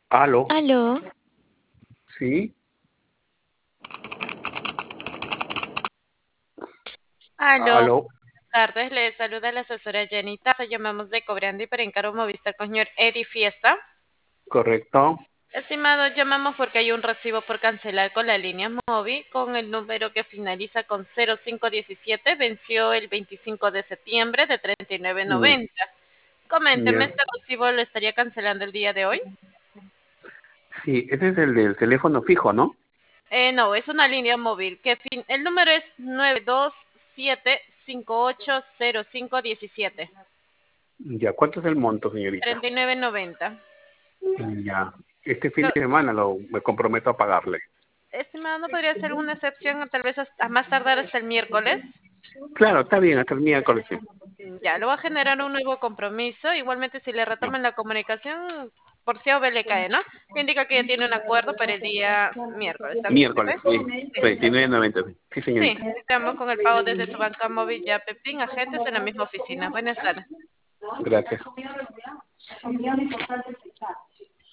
Aló, Aló, sí, Aló, aló, buenas tardes. Le saluda la asesora Janita. Llamamos de Cobrando y para encargo Movistar con señor Eddie Fiesta. correcto. Estimado, llamamos porque hay un recibo por cancelar con la línea móvil con el número que finaliza con 0517. Venció el 25 de septiembre de Mm, 39.90. Coménteme, ya. ¿este recibo lo estaría cancelando el día de hoy? Sí, ese es el del teléfono fijo, ¿no? No, es una línea móvil. El número es 927580517. Ya, ¿cuánto es el monto, señorita? 39.90. Ya, este fin de semana me comprometo a pagarle. Estimado, ¿no podría ser una excepción, tal vez a más tardar hasta el miércoles? Claro, está bien, hasta el miércoles. Sí. Ya, le voy a generar un nuevo compromiso. Igualmente, si le retoman la comunicación, por si a B le cae, ¿no? Indica que ya tiene un acuerdo para el día miércoles, ¿está bien? Miércoles, sí, Sí. 39.90. Sí, sí, Sí, señorita. estamos con el pago desde su banca móvil ya Pepín, agentes en la misma oficina. Buenas tardes. Gracias.